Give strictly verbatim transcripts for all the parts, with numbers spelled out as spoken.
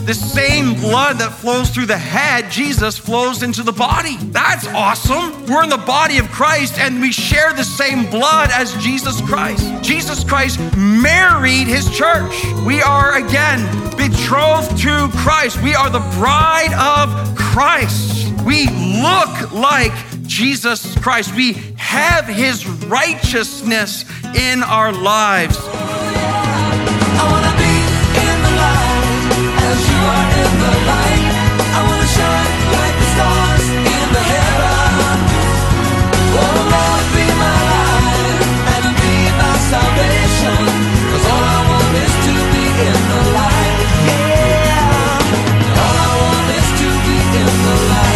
the same blood that flows through the head, Jesus, flows into the body. That's awesome. We're in the body of Christ and we share the same blood as Jesus Christ. Jesus Christ married his church. We are, again, betrothed to Christ. We are the bride of Christ. We look like Jesus Christ. We have his righteousness in our lives. I wanna be in the light as you are in the light. I wanna shine like the stars in the heaven. Oh Lord, be my light and be my salvation. 'Cause all I want is to be in the light. Yeah. All I want is to be in the light.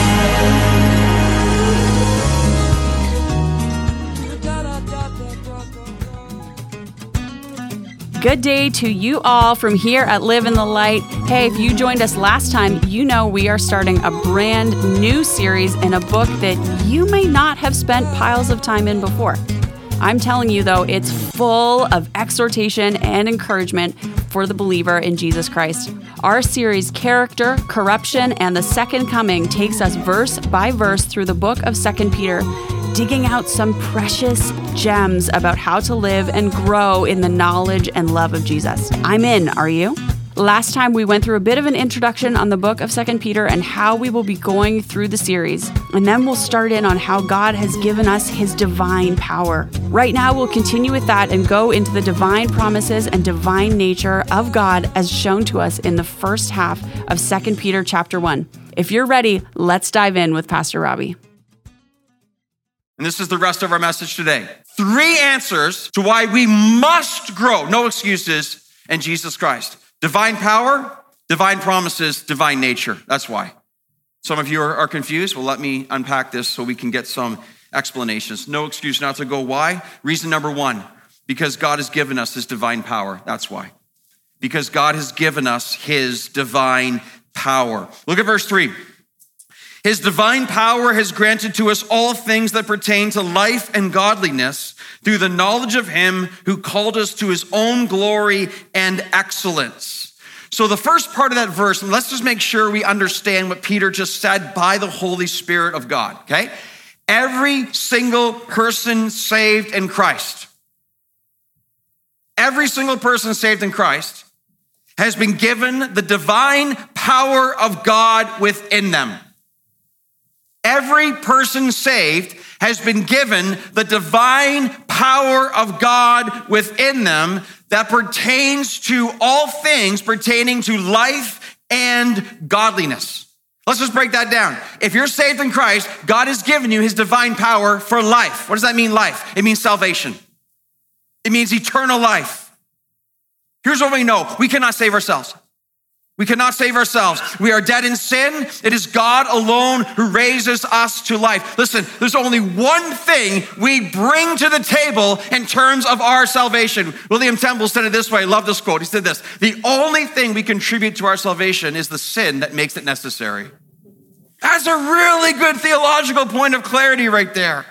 Good day to you all from here at Live in the Light. Hey, if you joined us last time, you know we are starting a brand new series in a book that you may not have spent piles of time in before. I'm telling you though, it's full of exhortation and encouragement for the believer in Jesus Christ. Our series, Character, Corruption, and the Second Coming, takes us verse by verse through the book of Second Peter, digging out some precious gems about how to live and grow in the knowledge and love of Jesus. I'm in, are you? Last time we went through a bit of an introduction on the book of Second Peter and how we will be going through the series. And then we'll start in on how God has given us his divine power. Right now we'll continue with that and go into the divine promises and divine nature of God as shown to us in the first half of Second Peter chapter one. If you're ready, let's dive in with Pastor Robbie. And this is the rest of our message today. Three answers to why we must grow, no excuses, in Jesus Christ. Divine power, divine promises, divine nature. That's why. Some of you are, are confused. Well, let me unpack this so we can get some explanations. No excuse not to go. Why? Reason number one, because God has given us his divine power. That's why. Because God has given us his divine power. Look at verse three. His divine power has granted to us all things that pertain to life and godliness through the knowledge of him who called us to his own glory and excellence. So the first part of that verse, and let's just make sure we understand what Peter just said by the Holy Spirit of God, okay? Every single person saved in Christ, every single person saved in Christ has been given the divine power of God within them. Every person saved has been given the divine power of God within them that pertains to all things pertaining to life and godliness. Let's just break that down. If you're saved in Christ, God has given you his divine power for life. What does that mean, life? It means salvation. It means eternal life. Here's what we know. We cannot save ourselves. We cannot save ourselves. We are dead in sin. It is God alone who raises us to life. Listen, there's only one thing we bring to the table in terms of our salvation. William Temple said it this way. I love this quote. He said this: the only thing we contribute to our salvation is the sin that makes it necessary. That's a really good theological point of clarity right there.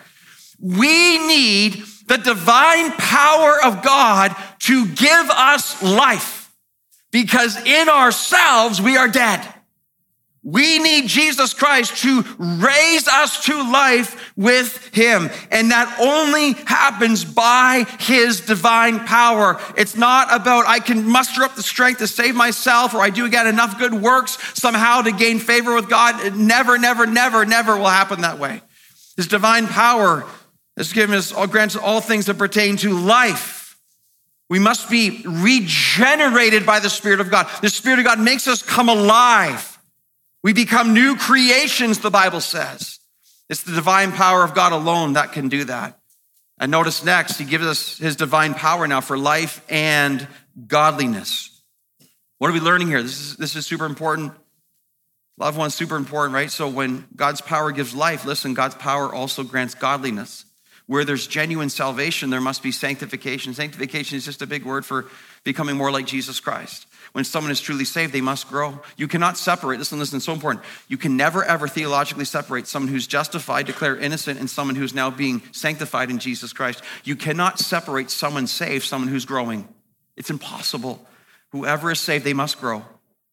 We need the divine power of God to give us life. Because in ourselves, we are dead. We need Jesus Christ to raise us to life with him. And that only happens by his divine power. It's not about I can muster up the strength to save myself, or I do get enough good works somehow to gain favor with God. It never, never, never, never will happen that way. His divine power has given us, granted all things that pertain to life. We must be regenerated by the Spirit of God. The Spirit of God makes us come alive. We become new creations, the Bible says. It's the divine power of God alone that can do that. And notice next, he gives us his divine power now for life and godliness. What are we learning here? This is, this is super important. Loved one's super important, right? So when God's power gives life, listen, God's power also grants godliness. Where there's genuine salvation, there must be sanctification. Sanctification is just a big word for becoming more like Jesus Christ. When someone is truly saved, they must grow. You cannot separate. Listen, listen, it's so important. You can never, ever theologically separate someone who's justified, declared innocent, and someone who's now being sanctified in Jesus Christ. You cannot separate someone saved, someone who's growing. It's impossible. Whoever is saved, they must grow.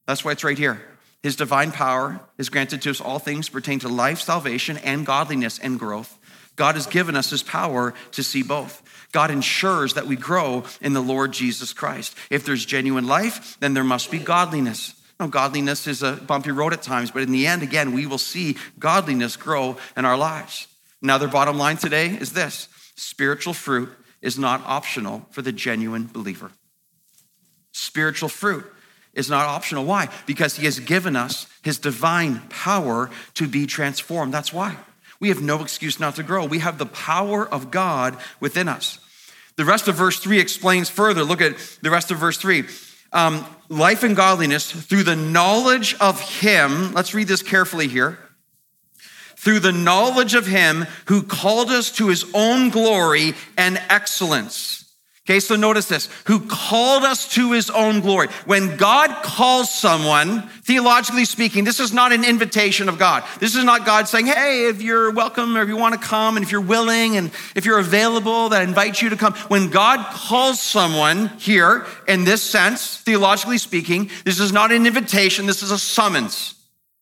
That's why it's right here. His divine power is granted to us all things pertain to life, salvation, and godliness and growth. God has given us his power to see both. God ensures that we grow in the Lord Jesus Christ. If there's genuine life, then there must be godliness. Now, godliness is a bumpy road at times, but in the end, again, we will see godliness grow in our lives. Another bottom line today is this: spiritual fruit is not optional for the genuine believer. Spiritual fruit is not optional. Why? Because he has given us his divine power to be transformed. That's why. We have no excuse not to grow. We have the power of God within us. The rest of verse three explains further. Look at the rest of verse three. Um, life and godliness through the knowledge of him. Let's read this carefully here. Through the knowledge of him who called us to his own glory and excellence. Okay, so notice this, who called us to his own glory. When God calls someone, theologically speaking, this is not an invitation of God. This is not God saying, hey, if you're welcome or if you want to come and if you're willing and if you're available, that I invite you to come. When God calls someone here, in this sense, theologically speaking, this is not an invitation, this is a summons.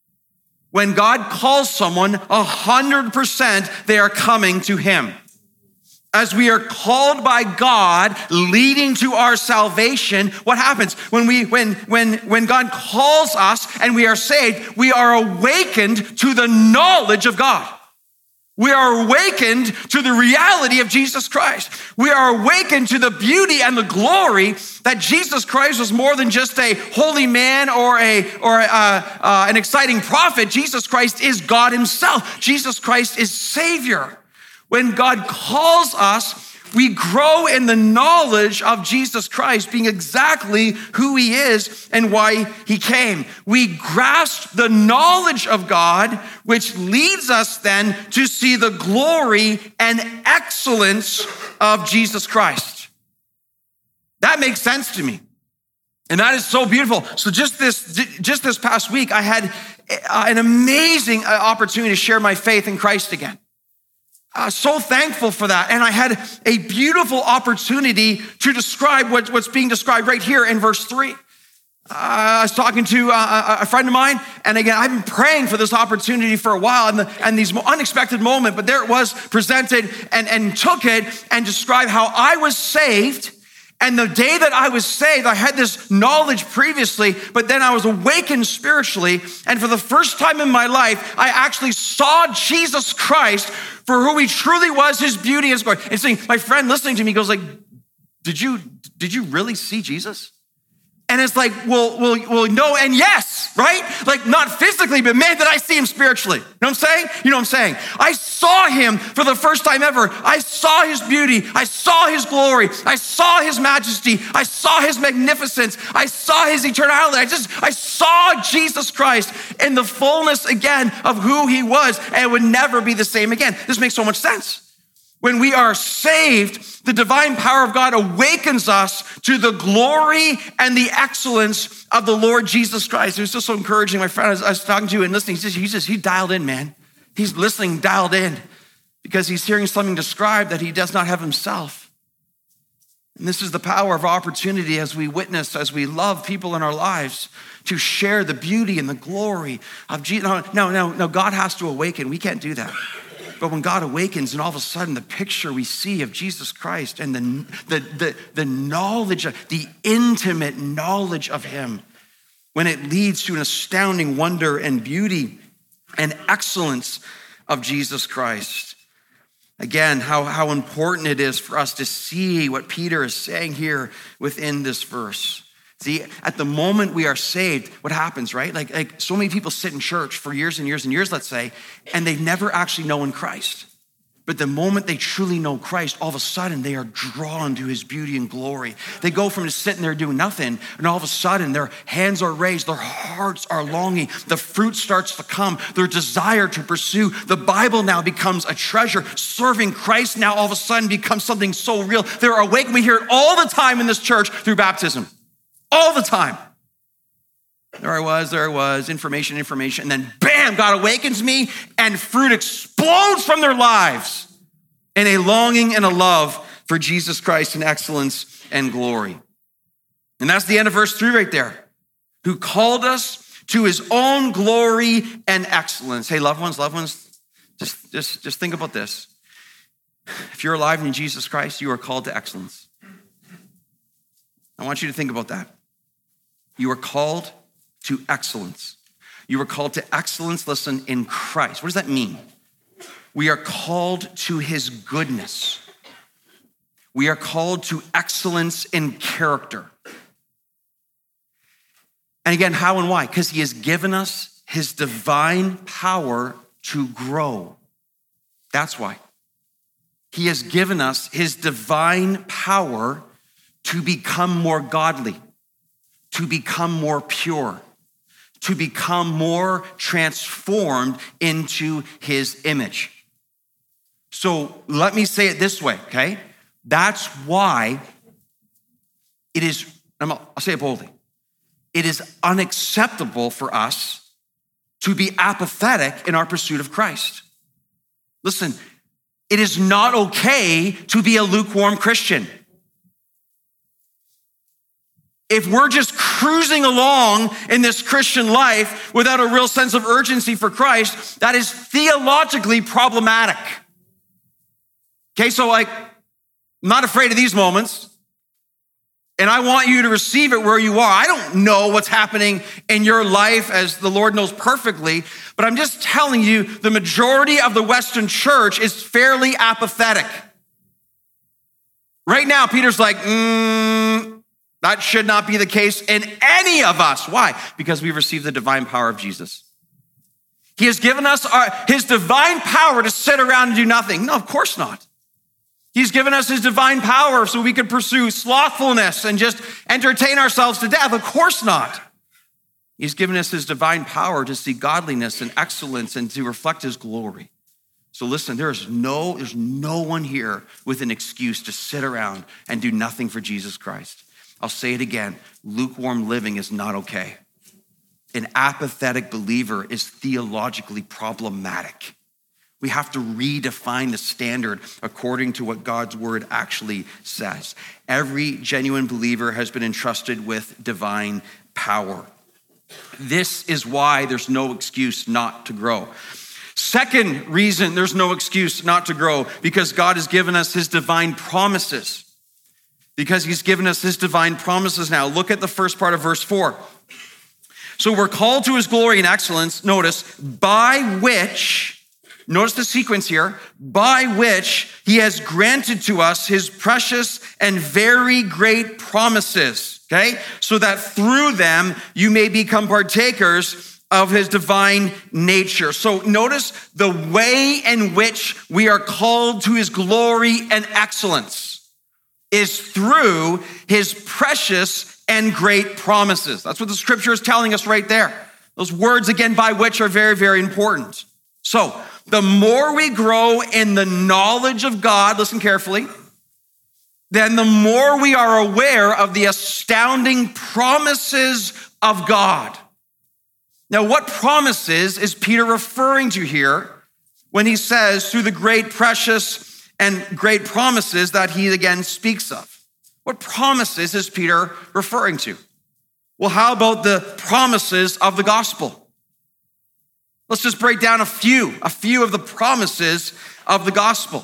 When God calls someone, one hundred percent they are coming to him. As we are called by God, leading to our salvation, what happens? When we, when, when, when God calls us and we are saved, we are awakened to the knowledge of God. We are awakened to the reality of Jesus Christ. We are awakened to the beauty and the glory that Jesus Christ was more than just a holy man or a or a, uh, an exciting prophet. Jesus Christ is God himself. Jesus Christ is Savior. When God calls us, we grow in the knowledge of Jesus Christ, being exactly who he is and why he came. We grasp the knowledge of God, which leads us then to see the glory and excellence of Jesus Christ. That makes sense to me. And that is so beautiful. So just this, just this past week, I had an amazing opportunity to share my faith in Christ again. Uh, so thankful for that. And I had a beautiful opportunity to describe what, what's being described right here in verse three. Uh, I was talking to uh, a friend of mine, and again, I've been praying for this opportunity for a while, and, the, and these unexpected moments, but there it was presented and, and took it and described how I was saved. And the day that I was saved, I had this knowledge previously, but then I was awakened spiritually. And for the first time in my life, I actually saw Jesus Christ for who he truly was, his beauty and his glory. And saying, my friend listening to me goes like, did you, did you really see Jesus? And it's like, well, well, well, no and yes, right? Like not physically, but man, did I see him spiritually. You know what I'm saying? You know what I'm saying? I saw him for the first time ever. I saw his beauty. I saw his glory. I saw his majesty. I saw his magnificence. I saw his eternality. I just, I saw Jesus Christ in the fullness again of who he was, and it would never be the same again. This makes so much sense. When we are saved, the divine power of God awakens us to the glory and the excellence of the Lord Jesus Christ. It was just so encouraging. My friend I was, I was talking to and listening, he just, he just, he dialed in, man. He's listening, dialed in, because he's hearing something described that he does not have himself. And this is the power of opportunity as we witness, as we love people in our lives, to share the beauty and the glory of Jesus. No, no, no, no, God has to awaken. We can't do that. But when God awakens, and all of a sudden the picture we see of Jesus Christ and the, the, the, the knowledge, of, the intimate knowledge of him, when it leads to an astounding wonder and beauty and excellence of Jesus Christ. Again, how, how important it is for us to see what Peter is saying here within this verse. See, at the moment we are saved, what happens, right? Like, like so many people sit in church for years and years and years, let's say, and they've never actually known Christ. But the moment they truly know Christ, all of a sudden they are drawn to his beauty and glory. They go from just sitting there doing nothing, and all of a sudden their hands are raised, their hearts are longing, the fruit starts to come, their desire to pursue. The Bible now becomes a treasure. Serving Christ now all of a sudden becomes something so real. They're awake. We hear it all the time in this church through baptism. All the time. There I was, there I was, information, information, and then bam, God awakens me and fruit explodes from their lives in a longing and a love for Jesus Christ in excellence and glory. And that's the end of verse three right there. who called us to his own glory and excellence. Hey, loved ones, loved ones, just, just, just think about this. If you're alive in Jesus Christ, you are called to excellence. I want you to think about that. You are called to excellence. You are called to excellence, listen, in Christ. What does that mean? We are called to his goodness. We are called to excellence in character. And again, how and why? Because he has given us his divine power to grow. That's why. He has given us his divine power to become more godly, to become more pure, to become more transformed into his image. So let me say it this way, okay? That's why it is, I'll say it boldly, it is unacceptable for us to be apathetic in our pursuit of Christ. Listen, it is not okay to be a lukewarm Christian. If we're just cruising along in this Christian life without a real sense of urgency for Christ, that is theologically problematic. Okay, so like, I'm not afraid of these moments, and I want you to receive it where you are. I don't know what's happening in your life as the Lord knows perfectly, but I'm just telling you, the majority of the Western church is fairly apathetic. Right now, Peter's like, mm, that should not be the case in any of us. Why? Because we've received the divine power of Jesus. He has given us our, his divine power to sit around and do nothing. No, of course not. He's given us his divine power so we can pursue slothfulness and just entertain ourselves to death. Of course not. He's given us his divine power to see godliness and excellence and to reflect his glory. So listen, there's no, there's no one here with an excuse to sit around and do nothing for Jesus Christ. I'll say it again, lukewarm living is not okay. An apathetic believer is theologically problematic. We have to redefine the standard according to what God's word actually says. Every genuine believer has been entrusted with divine power. This is why there's no excuse not to grow. Second reason there's no excuse not to grow, because God has given us his divine promises. Because he's given us his divine promises now. Look at the first part of verse four. So we're called to his glory and excellence, notice, by which... Notice the sequence here, by which he has granted to us his precious and very great promises, okay? So that through them you may become partakers of his divine nature. So notice the way in which we are called to his glory and excellence is through his precious and great promises. That's what the scripture is telling us right there. Those words, again, by which are very, very important. So, the more we grow in the knowledge of God, listen carefully, then the more we are aware of the astounding promises of God. Now, what promises is Peter referring to here when he says through the great, precious, and great promises that he again speaks of? What promises is Peter referring to? Well, how about the promises of the gospel? Let's just break down a few, a few of the promises of the gospel.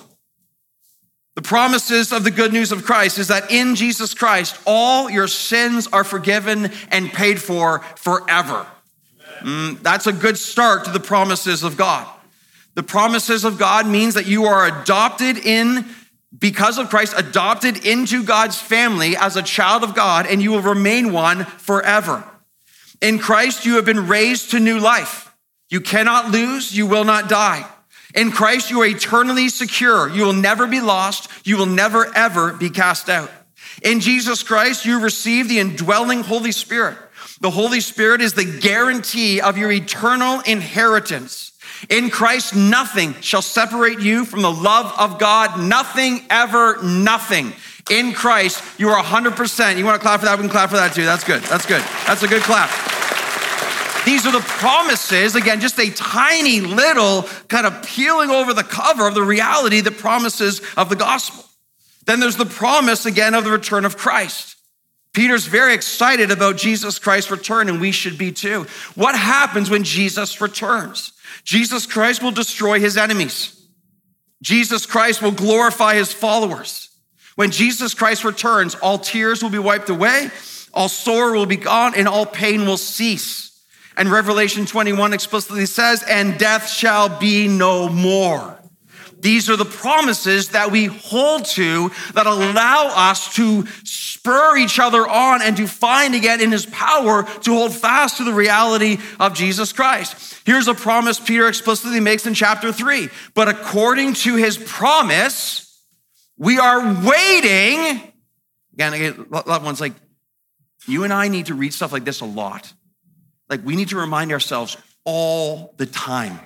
The promises of the good news of Christ is that in Jesus Christ, all your sins are forgiven and paid for forever. Mm, that's a good start to the promises of God. The promises of God means that you are adopted in, because of Christ, adopted into God's family as a child of God, and you will remain one forever. In Christ, you have been raised to new life. You cannot lose, you will not die. In Christ, you are eternally secure. You will never be lost. You will never, ever be cast out. In Jesus Christ, you receive the indwelling Holy Spirit. The Holy Spirit is the guarantee of your eternal inheritance. In Christ, nothing shall separate you from the love of God. Nothing, ever, nothing. In Christ, you are one hundred percent. You want to clap for that? We can clap for that too. That's good. That's good. That's a good clap. These are the promises, again, just a tiny little kind of peeling over the cover of the reality, the promises of the gospel. Then there's the promise, again, of the return of Christ. Peter's very excited about Jesus Christ's return, and we should be too. What happens when Jesus returns? Jesus Christ will destroy his enemies. Jesus Christ will glorify his followers. When Jesus Christ returns, all tears will be wiped away, all sorrow will be gone, and all pain will cease. And Revelation twenty-one explicitly says, and death shall be no more. These are the promises that we hold to that allow us to spur each other on and to find again in his power to hold fast to the reality of Jesus Christ. Here's a promise Peter explicitly makes in chapter three. But according to his promise, we are waiting. Again, loved ones, like you and I need to read stuff like this a lot. Like we need to remind ourselves all the time.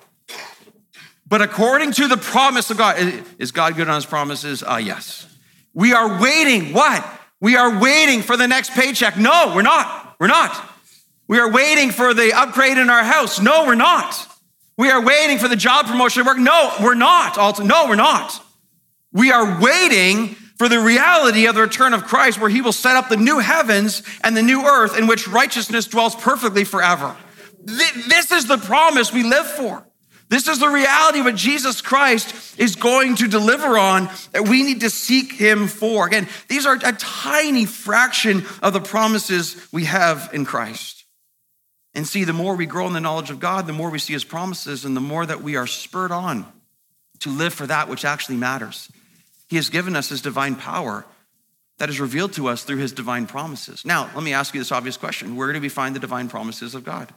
But according to the promise of God, is God good on his promises? Uh, yes. We are waiting, what? We are waiting for the next paycheck. No, we're not. We're not. We are waiting for the upgrade in our house. No, we're not. We are waiting for the job promotion at work. No, we're not. No, we're not. We are waiting for the reality of the return of Christ, where he will set up the new heavens and the new earth in which righteousness dwells perfectly forever. This is the promise we live for. This is the reality of what Jesus Christ is going to deliver on that we need to seek him for. Again, these are a tiny fraction of the promises we have in Christ. And see, the more we grow in the knowledge of God, the more we see his promises and the more that we are spurred on to live for that which actually matters. He has given us his divine power that is revealed to us through his divine promises. Now, let me ask you this obvious question. Where do we find the divine promises of God?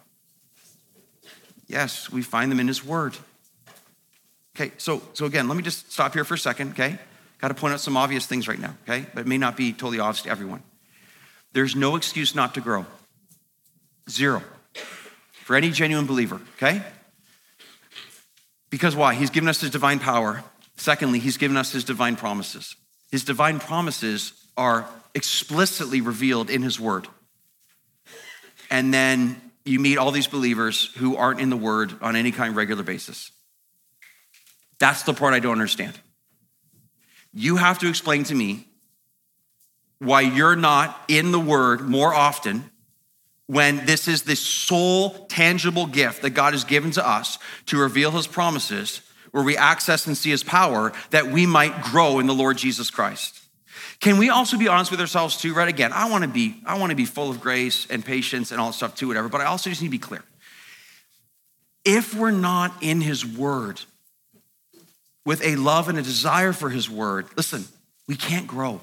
Yes, we find them in his word. Okay, so, so again, let me just stop here for a second, okay? Got to point out some obvious things right now, okay? But it may not be totally obvious to everyone. There's no excuse not to grow. Zero. For any genuine believer, okay? Because why? He's given us his divine power. Secondly, he's given us his divine promises. His divine promises are explicitly revealed in his word. And then you meet all these believers who aren't in the word on any kind of regular basis. That's the part I don't understand. You have to explain to me why you're not in the word more often when this is the sole tangible gift that God has given to us to reveal his promises, where we access and see his power that we might grow in the Lord Jesus Christ. Can we also be honest with ourselves too, right? Again, I want to be, I want to be full of grace and patience and all that stuff too, whatever, but I also just need to be clear. If we're not in his word with a love and a desire for his word, listen, we can't grow.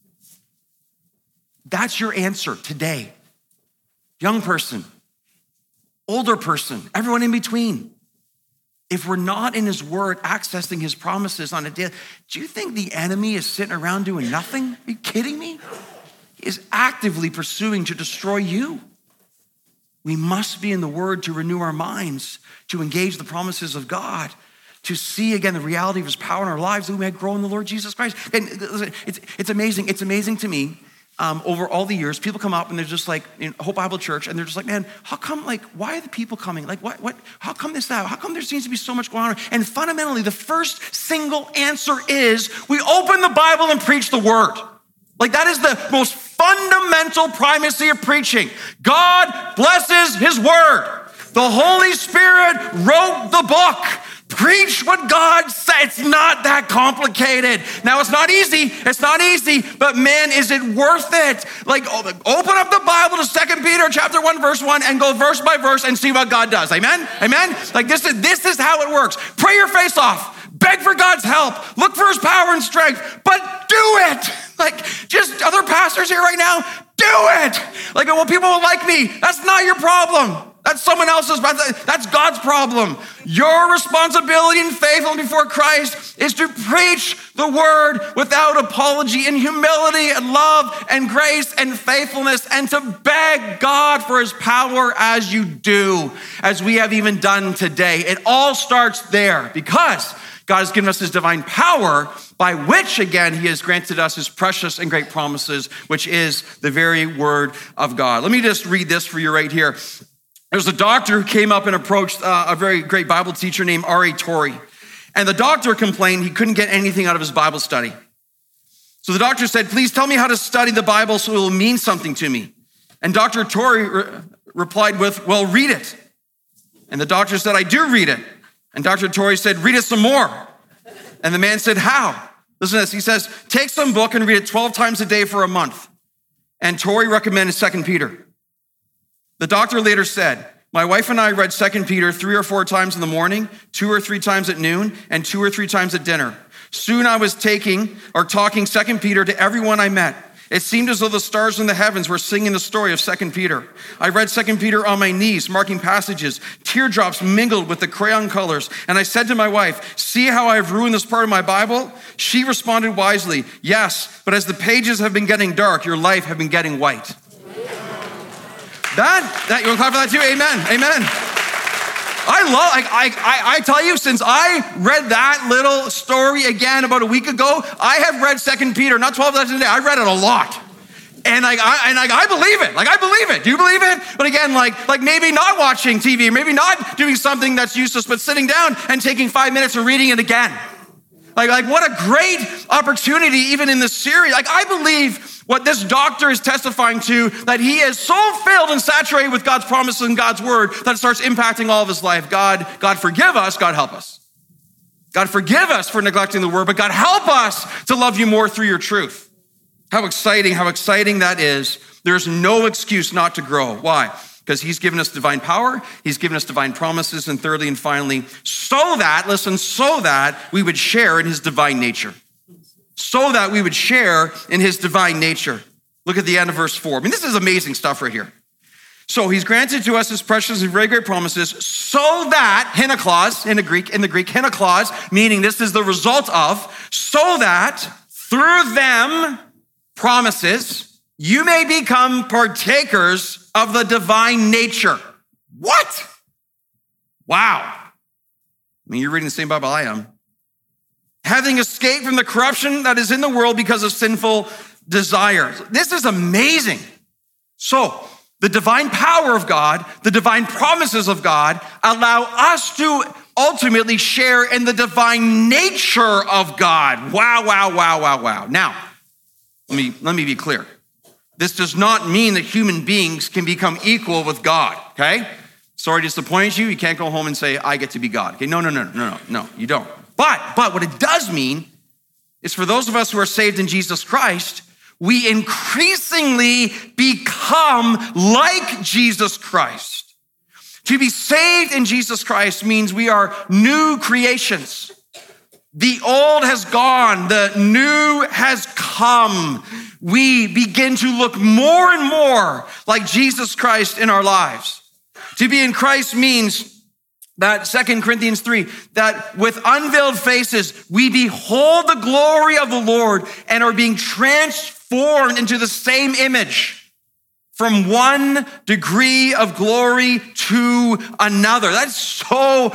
That's your answer today. Young person, older person, everyone in between. If we're not in his word, accessing his promises on a day, do you think the enemy is sitting around doing nothing? Are you kidding me? He is actively pursuing to destroy you. We must be in the word to renew our minds, to engage the promises of God, to see again the reality of his power in our lives, that we may grow in the Lord Jesus Christ. And it's, it's amazing. It's amazing to me. Um, over all the years, people come up and they're just like, in Hope Bible Church, and they're just like, man, how come, like, why are the people coming? Like, what, what, how come this, that? How come there seems to be so much going on? And fundamentally, the first single answer is we open the Bible and preach the word. Like, that is the most fundamental primacy of preaching. God blesses his word. The Holy Spirit wrote the book. Preach what God said. It's not that complicated. Now, it's not easy. It's not easy, but man, is it worth it? Like, open up the Bible to Second Peter chapter one, verse one, and go verse by verse and see what God does. Amen? Amen? Like, this is, this is how it works. Pray your face off. Beg for God's help. Look for his power and strength, but do it. Like, just other pastors here right now, do it. Like, well, people will like me. That's not your problem. That's someone else's, that's God's problem. Your responsibility and faithfulness before Christ is to preach the word without apology, in humility and love and grace and faithfulness, and to beg God for his power as you do, as we have even done today. It all starts there because God has given us his divine power, by which, again, he has granted us his precious and great promises, which is the very word of God. Let me just read this for you right here. There's a doctor who came up and approached uh, a very great Bible teacher named R A Torrey. And the doctor complained he couldn't get anything out of his Bible study. So the doctor said, please tell me how to study the Bible so it will mean something to me. And Doctor Torrey re- replied with, well, read it. And the doctor said, I do read it. And Doctor Torrey said, read it some more. And the man said, how? Listen to this. He says, take some book and read it twelve times a day for a month. And Torrey recommended Second Peter. The doctor later said, my wife and I read Second Peter three or four times in the morning, two or three times at noon, and two or three times at dinner. Soon I was taking or talking Second Peter to everyone I met. It seemed as though the stars in the heavens were singing the story of Second Peter. I read Second Peter on my knees, marking passages. Teardrops mingled with the crayon colors. And I said to my wife, see how I've ruined this part of my Bible? She responded wisely, yes, but as the pages have been getting dark, your life have been getting white. That, that you want to clap for that too? Amen, amen. I love, I, I, I tell you, since I read that little story again about a week ago, I have read Second Peter, not twelve times a day, I read it a lot. And like, I, and like, I believe it, like I believe it. Do you believe it? But again, like, like maybe not watching T V, maybe not doing something that's useless, but sitting down and taking five minutes and reading it again. Like, like what a great opportunity even in this series. Like I believe what this doctor is testifying to, that he is so filled and saturated with God's promises and God's word that it starts impacting all of his life. God, God forgive us, God help us. God forgive us for neglecting the word, but God help us to love you more through your truth. How exciting, how exciting that is. There's no excuse not to grow. Why? Because he's given us divine power, he's given us divine promises, and thirdly and finally, so that, listen, so that we would share in his divine nature. So that we would share in his divine nature. Look at the end of verse four. I mean, this is amazing stuff right here. So he's granted to us his precious and very great promises, so that, hineklos, in the Greek, in the Greek, hineklos, meaning this is the result of, so that through them, promises, you may become partakers of the divine nature. What? Wow. I mean, you're reading the same Bible I am. Having escaped from the corruption that is in the world because of sinful desires. This is amazing. So, the divine power of God, the divine promises of God allow us to ultimately share in the divine nature of God. Wow, wow, wow, wow, wow. Now, let me, let me be clear. This does not mean that human beings can become equal with God, okay? Sorry to disappoint you. You can't go home and say, I get to be God. Okay, no, no, no, no, no, no, you don't. But, but what it does mean is for those of us who are saved in Jesus Christ, we increasingly become like Jesus Christ. To be saved in Jesus Christ means we are new creations. The old has gone, the new has come. We begin to look more and more like Jesus Christ in our lives. To be in Christ means that Second Corinthians three, that with unveiled faces, we behold the glory of the Lord and are being transformed into the same image from one degree of glory to another. That's so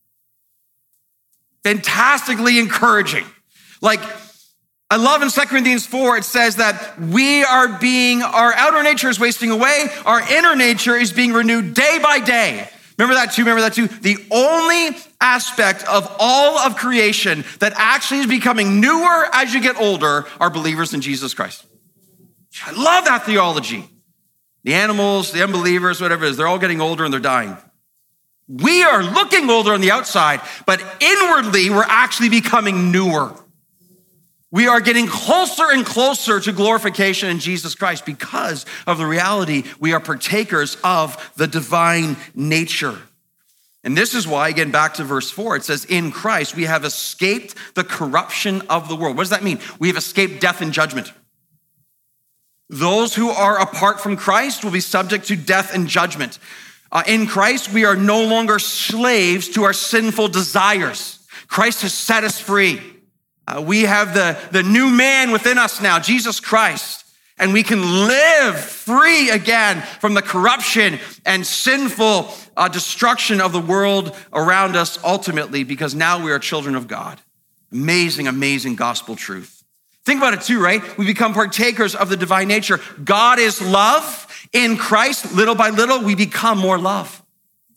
fantastically encouraging. Like, I love in Second Corinthians four, it says that we are being, our outer nature is wasting away, our inner nature is being renewed day by day. Remember that too, remember that too? The only aspect of all of creation that actually is becoming newer as you get older are believers in Jesus Christ. I love that theology. The animals, the unbelievers, whatever it is, they're all getting older and they're dying. We are looking older on the outside, but inwardly we're actually becoming newer. We are getting closer and closer to glorification in Jesus Christ because of the reality we are partakers of the divine nature. And this is why, again, back to verse four, it says, in Christ, we have escaped the corruption of the world. What does that mean? We have escaped death and judgment. Those who are apart from Christ will be subject to death and judgment. Uh, in Christ, we are no longer slaves to our sinful desires. Christ has set us free. Uh, we have the, the new man within us now, Jesus Christ, and we can live free again from the corruption and sinful uh, destruction of the world around us ultimately, because now we are children of God. Amazing, amazing gospel truth. Think about it too, right? We become partakers of the divine nature. God is love. In Christ, little by little, we become more love.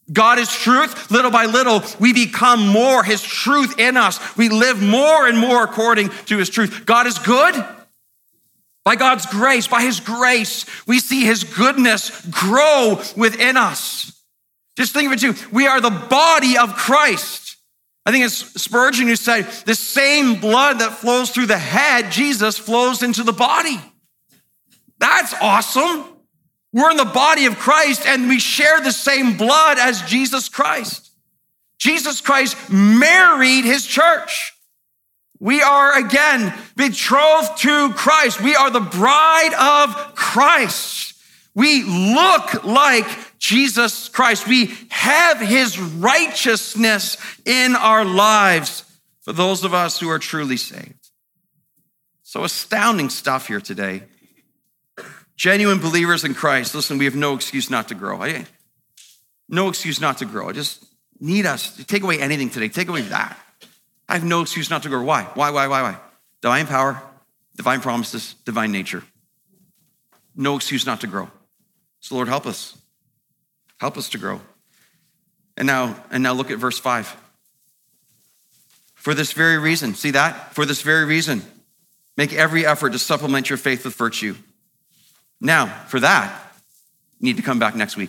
God is truth. Little by little, we become more his truth in us. We live more and more according to his truth. God is good. By God's grace, by his grace, we see his goodness grow within us. Just think of it too. We are the body of Christ. I think it's Spurgeon who said, the same blood that flows through the head, Jesus, flows into the body. That's awesome. We're in the body of Christ and we share the same blood as Jesus Christ. Jesus Christ married his church. We are, again, betrothed to Christ. We are the bride of Christ. We look like Jesus Christ. We have his righteousness in our lives for those of us who are truly saved. So astounding stuff here today. Genuine believers in Christ, listen, we have no excuse not to grow. No excuse not to grow. I just need us to take away anything today. Take away that. I have no excuse not to grow. Why? Why, why, why, why? Divine power, divine promises, divine nature. No excuse not to grow. So Lord, help us. Help us to grow. And now, and now look at verse five. For this very reason, see that? For this very reason, make every effort to supplement your faith with virtue. Now, for that, you need to come back next week.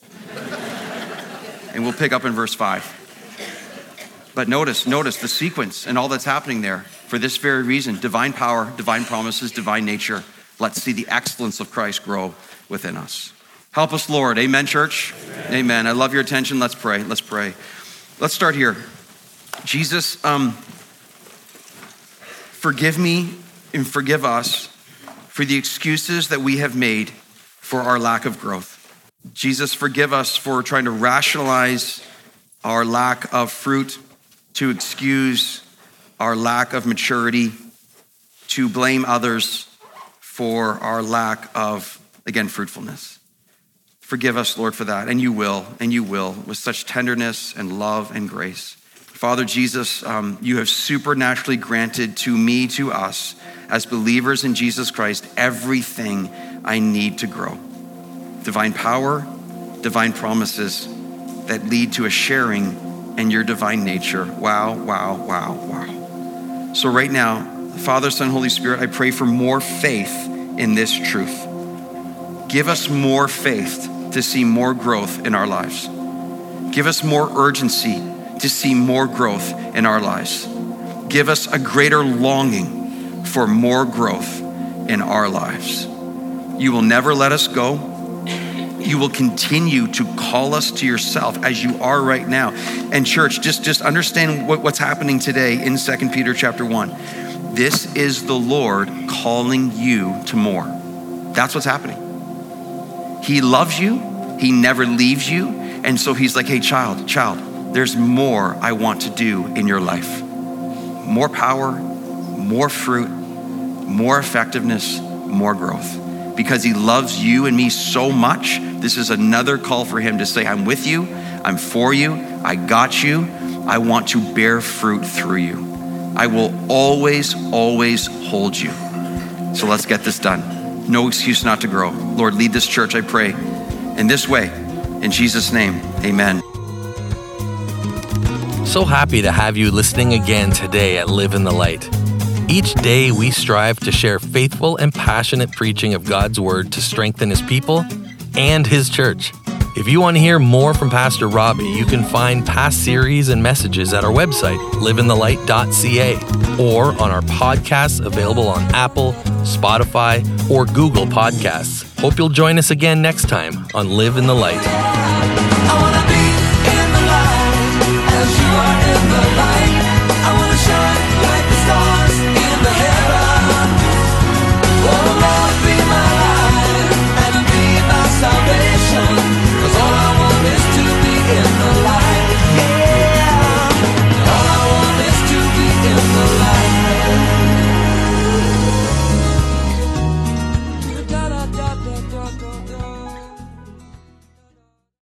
And we'll pick up in verse five. But notice, notice the sequence and all that's happening there. For this very reason, divine power, divine promises, divine nature. Let's see the excellence of Christ grow within us. Help us, Lord. Amen, church? Amen. Amen. I love your attention. Let's pray. Let's pray. Let's start here. Jesus, um, forgive me and forgive us for the excuses that we have made for our lack of growth. Jesus, forgive us for trying to rationalize our lack of fruit, to excuse our lack of maturity, to blame others for our lack of, again, fruitfulness. Forgive us, Lord, for that. And you will, and you will, with such tenderness and love and grace. Father Jesus, um, you have supernaturally granted to me, to us, as believers in Jesus Christ, everything I need to grow. Divine power, divine promises that lead to a sharing in your divine nature. Wow, wow, wow, wow. So right now, Father, Son, Holy Spirit, I pray for more faith in this truth. Give us more faith to see more growth in our lives. Give us more urgency to see more growth in our lives. Give us a greater longing for more growth in our lives. You will never let us go. You will continue to call us to yourself as you are right now. And church, just, just understand what, what's happening today in Second Peter chapter one. This is the Lord calling you to more. That's what's happening. He loves you. He never leaves you. And so he's like, hey, child, child, there's more I want to do in your life. More power, more fruit, more effectiveness, more growth. Because he loves you and me so much, this is another call for him to say, I'm with you, I'm for you, I got you, I want to bear fruit through you. I will always, always hold you. So let's get this done. No excuse not to grow. Lord, lead this church, I pray, in this way. In Jesus' name, amen. So happy to have you listening again today at Live in the Light. Each day we strive to share faithful and passionate preaching of God's word to strengthen his people and his church. If you want to hear more from Pastor Robbie, you can find past series and messages at our website, live in the light dot c a, or on our podcasts available on Apple, Spotify, or Google Podcasts. Hope you'll join us again next time on Live in the Light.